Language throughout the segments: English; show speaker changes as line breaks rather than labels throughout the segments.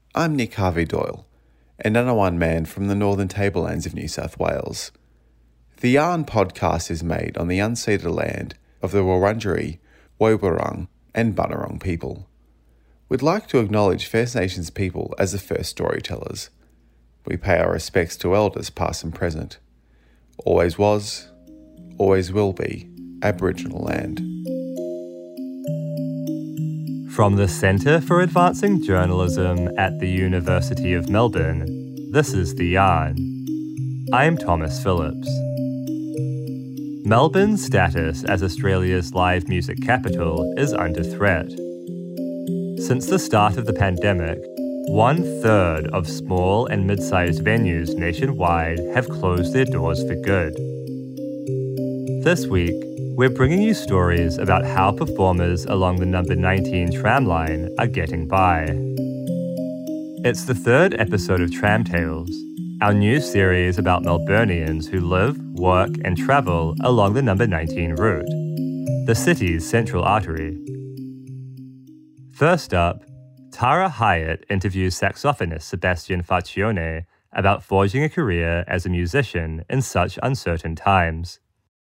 I'm Nick Harvey-Doyle, an Anawan man from the northern tablelands of New South Wales. The Yarn podcast is made on the unceded land of the Wurundjeri, Woiwurrung and Bunurong people. We'd like to acknowledge First Nations people as the first storytellers. We pay our respects to elders past and present. Always was, always will be, Aboriginal land.
From the Centre for Advancing Journalism at the University of Melbourne, this is The Yarn. I'm Thomas Phillips. Melbourne's status as Australia's live music capital is under threat. Since the start of the pandemic, 1/3 of small and mid-sized venues nationwide have closed their doors for good. This week, we're bringing you stories about how performers along the number 19 tramline are getting by. It's the third episode of Tram Tales, our new series about Melburnians who live, work and travel along the number 19 route, the city's central artery. First up, Tara Hyatt interviews saxophonist Sebastian Faccione about forging a career as a musician in such uncertain times.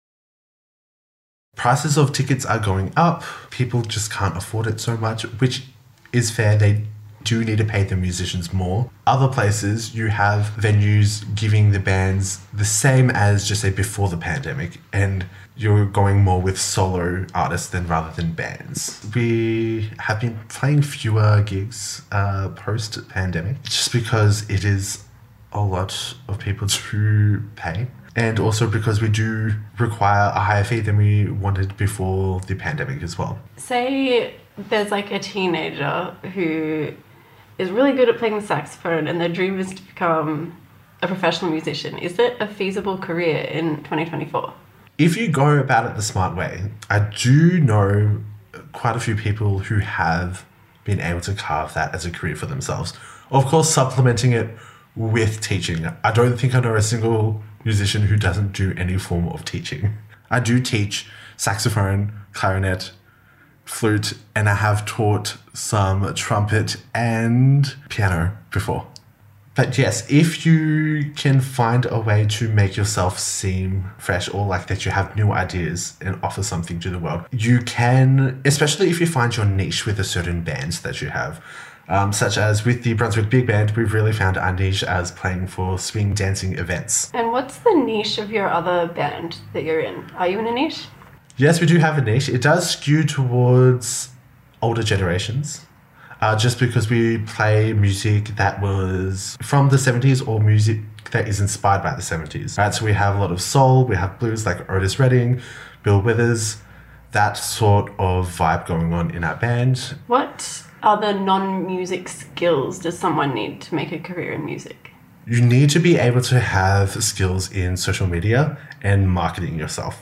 Prices of tickets are going up. People just can't afford it so much, which is fair. They do need to pay the musicians more. Other places, you have venues giving the bands the same as, just say, before the pandemic, and you're going more with solo artists rather than bands. We have been playing fewer gigs post-pandemic, just because it is a lot of people to pay. And also because we do require a higher fee than we wanted before the pandemic as well.
Say there's like a teenager who is really good at playing the saxophone and their dream is to become a professional musician. Is it a feasible career in 2024?
If you go about it the smart way, I do know quite a few people who have been able to carve that as a career for themselves. Of course, supplementing it with teaching. I don't think I know a single musician who doesn't do any form of teaching. I do teach saxophone, clarinet, flute, and I have taught some trumpet and piano before. But yes, if you can find a way to make yourself seem fresh or like that you have new ideas and offer something to the world, you can, especially if you find your niche with a certain band that you have. Such as with the Brunswick Big Band, we've really found our niche as playing for swing dancing events.
And what's the niche of your other band that you're in? Are you in a niche?
Yes, we do have a niche. It does skew towards older generations, just because we play music that was from the 70s or music that is inspired by the 70s. Right, so we have a lot of soul, we have blues like Otis Redding, Bill Withers, that sort of vibe going on in our band.
What other non-music skills does someone need to make a career in music?
You need to be able to have skills in social media and marketing yourself.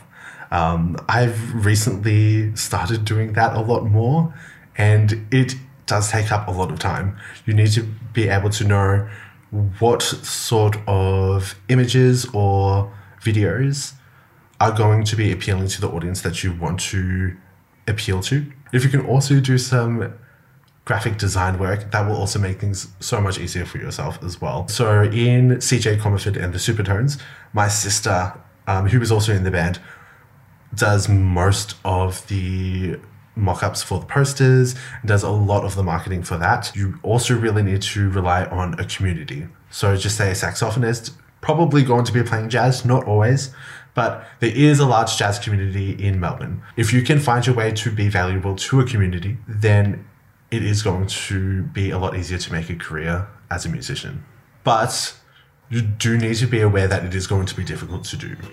I've recently started doing that a lot more, and it does take up a lot of time. You need to be able to know what sort of images or videos are going to be appealing to the audience that you want to appeal to. If you can also do some graphic design work, that will also make things so much easier for yourself as well. So in CJ Comerford and the Supertones, my sister, who was also in the band, does most of the mock-ups for the posters, does a lot of the marketing for that. You also really need to rely on a community. So just say a saxophonist, probably going to be playing jazz, not always, but there is a large jazz community in Melbourne. If you can find your way to be valuable to a community, then it is going to be a lot easier to make a career as a musician. But you do need to be aware that it is going to be difficult to do.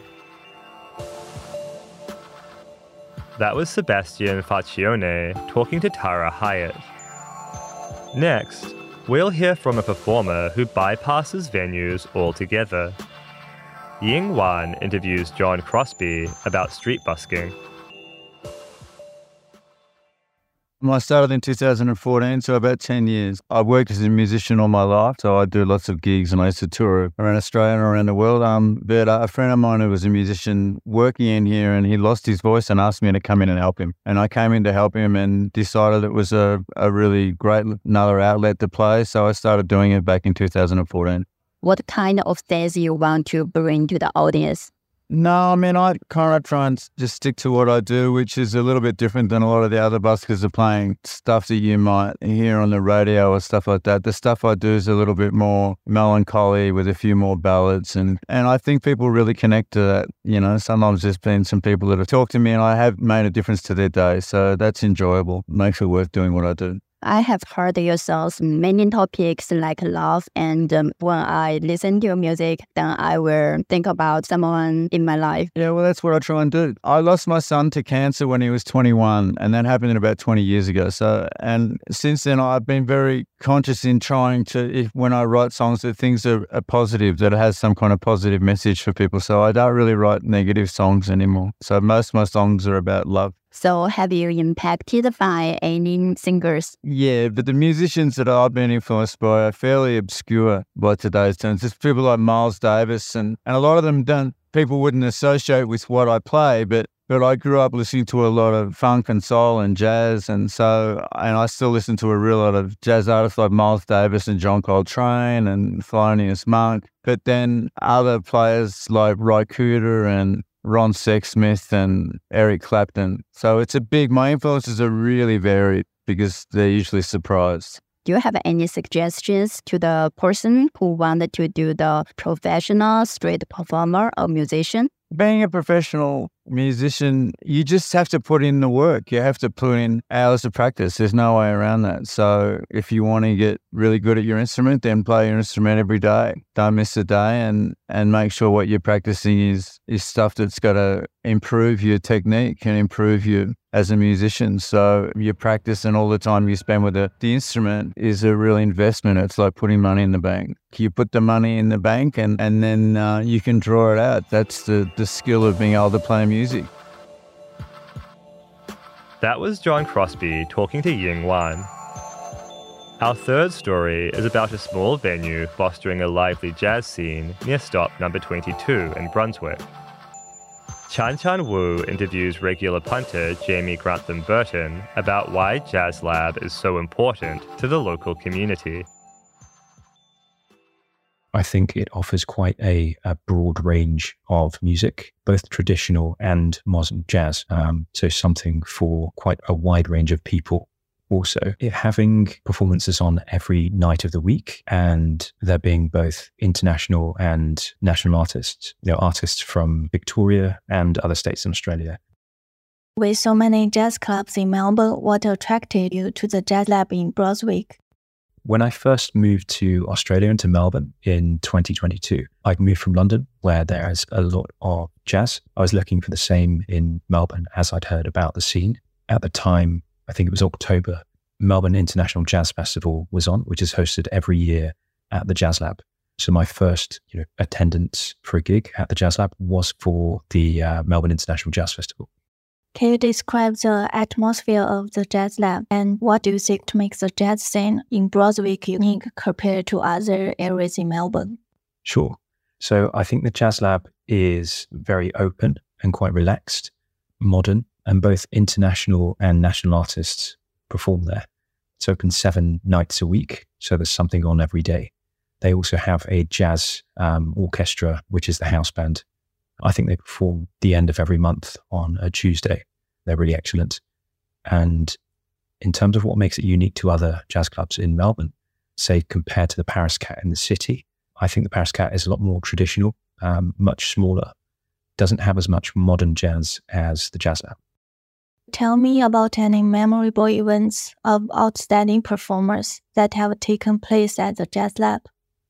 That was Sebastian Faccione talking to Tara Hyatt. Next, we'll hear from a performer who bypasses venues altogether. Ying Wan interviews John Crosby about street busking.
I started in 2014, so about 10 years. I've worked as a musician all my life, so I do lots of gigs and I used to tour around Australia and around the world. But a friend of mine who was a musician working in here, and he lost his voice and asked me to come in and help him. And I came in to help him and decided it was a really great another outlet to play, so I started doing it back in 2014.
What kind of things you want to bring to the audience?
No, I mean, I kind of try and just stick to what I do, which is a little bit different than a lot of the other buskers are playing stuff that you might hear on the radio or stuff like that. The stuff I do is a little bit more melancholy with a few more ballads. And I think people really connect to that. You know, sometimes there's been some people that have talked to me and I have made a difference to their day. So that's enjoyable. Makes it worth doing what I do.
I have heard your songs many topics like love, and when I listen to your music, then I will think about someone in my life.
Yeah, well, that's what I try and do. I lost my son to cancer when he was 21, and that happened about 20 years ago. So, and since then, I've been very conscious in trying to, when I write songs, that things are positive, that it has some kind of positive message for people. So I don't really write negative songs anymore. So most of my songs are about love.
So have you impacted by any singers?
Yeah, but the musicians that I've been influenced by are fairly obscure by today's terms. There's people like Miles Davis, and a lot of them people wouldn't associate with what I play, but I grew up listening to a lot of funk and soul and jazz, and I still listen to a real lot of jazz artists like Miles Davis and John Coltrane and Thelonious Monk. But then other players like Ry Cooder and Ron Sexsmith and Eric Clapton. So my influences are really varied because they're usually surprised.
Do you have any suggestions to the person who wanted to do the professional street performer or musician?
Being a professional musician, you just have to put in the work. You have to put in hours of practice. There's no way around that. So if you want to get really good at your instrument, then play your instrument every day. Don't miss a day, and make sure what you're practicing is stuff that's got to improve your technique and improve you as a musician. So your practice and all the time you spend with the instrument is a real investment. It's like putting money in the bank. You put the money in the bank and then you can draw it out. That's the skill of being able to play music.
That was John Crosby talking to Ying Wan. Our third story is about a small venue fostering a lively jazz scene near stop number 22 in Brunswick. Chan Chan Wu interviews regular punter Jamie Grantham Burton about why Jazz Lab is so important to the local community.
I think it offers quite a broad range of music, both traditional and modern jazz. So something for quite a wide range of people. Also, having performances on every night of the week, and there being both international and national artists, artists from Victoria and other states in Australia.
With so many jazz clubs in Melbourne, what attracted you to the Jazz Lab in Brunswick?
When I first moved to Australia and to Melbourne in 2022, I'd moved from London, where there is a lot of jazz. I was looking for the same in Melbourne as I'd heard about the scene. At the time, I think it was October, Melbourne International Jazz Festival was on, which is hosted every year at the Jazz Lab. So my first attendance for a gig at the Jazz Lab was for the Melbourne International Jazz Festival.
Can you describe the atmosphere of the Jazz Lab, and what do you think to make the jazz scene in Brunswick unique compared to other areas in Melbourne?
Sure. So I think the Jazz Lab is very open and quite relaxed, modern, and both international and national artists perform there. It's open 7 nights a week, so there's something on every day. They also have a jazz orchestra, which is the house band. I think they perform the end of every month on a Tuesday. They're really excellent. And in terms of what makes it unique to other jazz clubs in Melbourne, say compared to the Paris Cat in the city, I think the Paris Cat is a lot more traditional, much smaller, doesn't have as much modern jazz as the Jazz Lab.
Tell me about any memorable events of outstanding performers that have taken place at the Jazz Lab.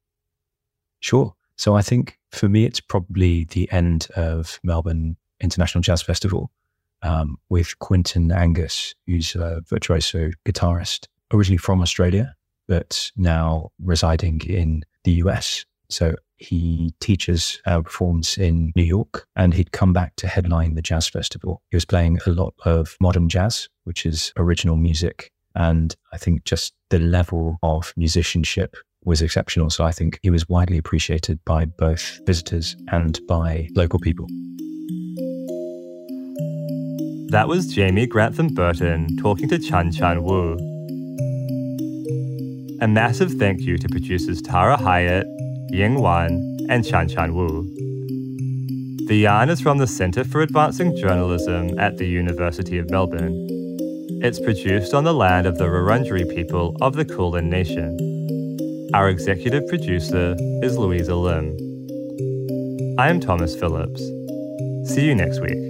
Sure. So I think for me, it's probably the end of Melbourne International Jazz Festival with Quinton Angus, who's a virtuoso guitarist, originally from Australia, but now residing in the US. So he teaches performs in New York, and he'd come back to headline the jazz festival. He was playing a lot of modern jazz, which is original music. And I think just the level of musicianship was exceptional. So I think he was widely appreciated by both visitors and by local people.
That was Jamie Grantham Burton talking to Chan Chan Wu. A massive thank you to producers Tara Hyatt, Ying Wan, and Chan Chan Wu. The Yarn is from the Centre for Advancing Journalism at the University of Melbourne. It's produced on the land of the Wurundjeri people of the Kulin Nation. Our executive producer is Louisa Lim. I am Thomas Phillips. See you next week.